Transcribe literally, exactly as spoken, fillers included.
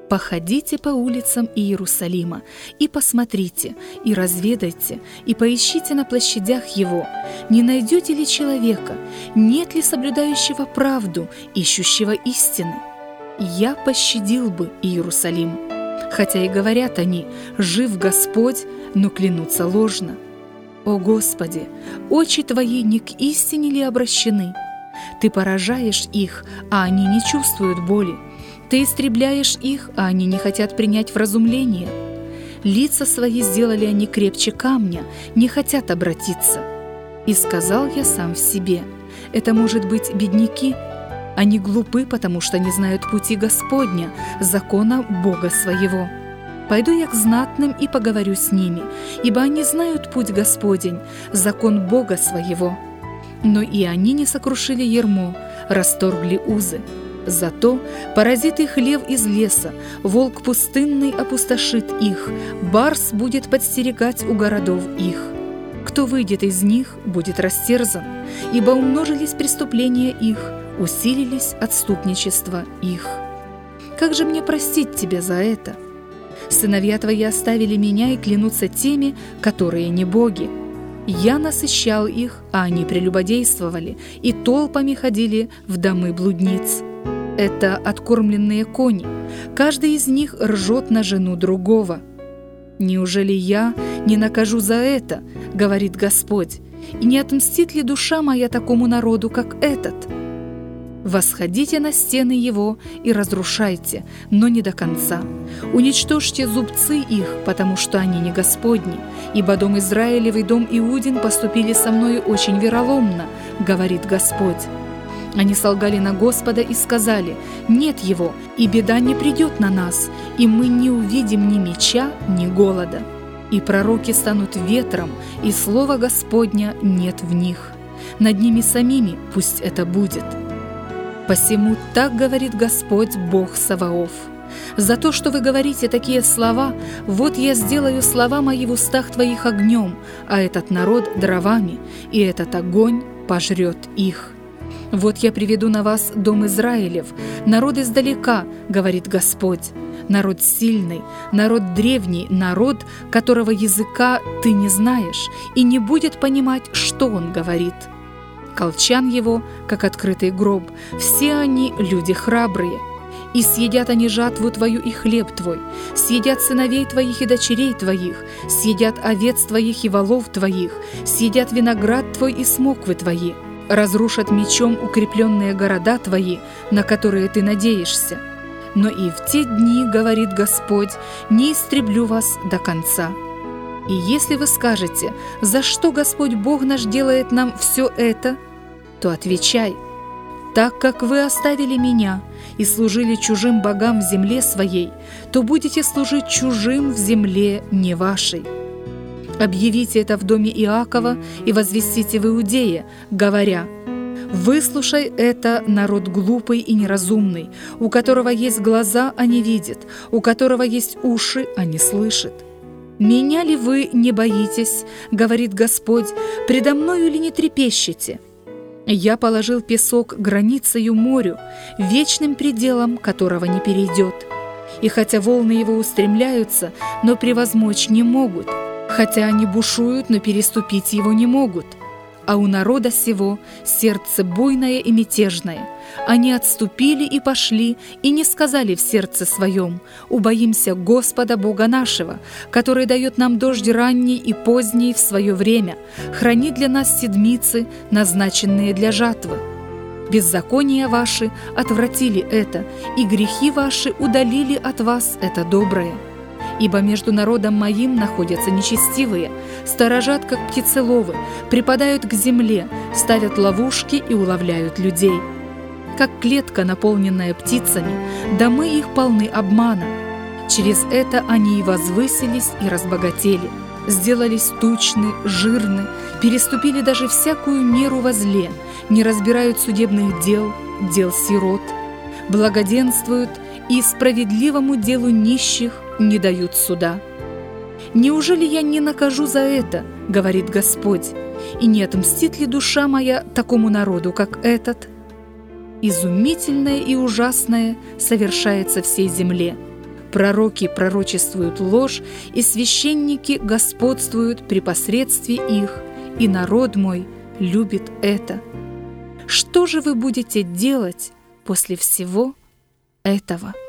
Походите по улицам Иерусалима и посмотрите, и разведайте, и поищите на площадях его, не найдете ли человека, нет ли соблюдающего правду, ищущего истины. Я пощадил бы Иерусалим. Хотя и говорят они: жив Господь, но клянутся ложно. О Господи, очи Твои не к истине ли обращены? Ты поражаешь их, а они не чувствуют боли. Ты истребляешь их, а они не хотят принять вразумление. Лица свои сделали они крепче камня, не хотят обратиться. И сказал я сам в себе: это, может быть, бедняки? Они глупы, потому что не знают пути Господня, закона Бога своего. Пойду я к знатным и поговорю с ними, ибо они знают путь Господень, закон Бога своего. Но и они не сокрушили ярмо, расторгли узы. Зато поразит их лев из леса, волк пустынный опустошит их, барс будет подстерегать у городов их. Кто выйдет из них, будет растерзан, ибо умножились преступления их, усилились отступничества их. Как же мне простить тебя за это? Сыновья твои оставили меня и клянутся теми, которые не боги. Я насыщал их, а они прелюбодействовали, и толпами ходили в домы блудниц. Это откормленные кони, каждый из них ржет на жену другого. Неужели я не накажу за это, говорит Господь, и не отмстит ли душа моя такому народу, как этот? Восходите на стены его и разрушайте, но не до конца. Уничтожьте зубцы их, потому что они не Господни, ибо дом Израилев и дом Иудин поступили со мною очень вероломно, говорит Господь. Они солгали на Господа и сказали: нет его, и беда не придет на нас, и мы не увидим ни меча, ни голода. И пророки станут ветром, и слова Господня нет в них. Над ними самими пусть это будет. Посему так говорит Господь Бог Саваоф: за то, что вы говорите такие слова, вот я сделаю слова мои в устах твоих огнем, а этот народ дровами, и этот огонь пожрет их. Вот я приведу на вас дом Израилев, народ издалека, говорит Господь, народ сильный, народ древний, народ, которого языка ты не знаешь и не будет понимать, что он говорит. Колчан его, как открытый гроб, все они люди храбрые. И съедят они жатву твою и хлеб твой, съедят сыновей твоих и дочерей твоих, съедят овец твоих и волов твоих, съедят виноград твой и смоквы твои, разрушат мечом укрепленные города твои, на которые ты надеешься. Но и в те дни, говорит Господь, не истреблю вас до конца. И если вы скажете: за что Господь Бог наш делает нам все это, то отвечай: так как вы оставили меня и служили чужим богам в земле своей, то будете служить чужим в земле не вашей. Объявите это в доме Иакова и возвестите в Иудее, говоря: выслушай это, народ глупый и неразумный, у которого есть глаза, а не видит, у которого есть уши, а не слышит. «Меня ли вы не боитесь, — говорит Господь, — предо мною ли не трепещете? Я положил песок границею морю, вечным пределом которого не перейдет. И хотя волны его устремляются, но превозмочь не могут, хотя они бушуют, но переступить его не могут. А у народа сего сердце буйное и мятежное. Они отступили и пошли, и не сказали в сердце своем: убоимся Господа Бога нашего, который дает нам дождь ранний и поздний в свое время, хранит для нас седмицы, назначенные для жатвы. Беззакония ваши отвратили это, и грехи ваши удалили от вас это доброе. Ибо между народом моим находятся нечестивые, сторожат, как птицеловы, припадают к земле, ставят ловушки и уловляют людей. Как клетка, наполненная птицами, домы их полны обмана. Через это они и возвысились, и разбогатели, сделались тучны, жирны, переступили даже всякую меру во зле, не разбирают судебных дел, дел сирот, благоденствуют и справедливому делу нищих не дают суда. Неужели я не накажу за это, говорит Господь, и не отмстит ли душа моя такому народу, как этот? Изумительное и ужасное совершается всей земле. пророки пророчествуют ложь, и священники господствуют при посредстве их, и народ мой любит это. Что же вы будете делать после всего этого?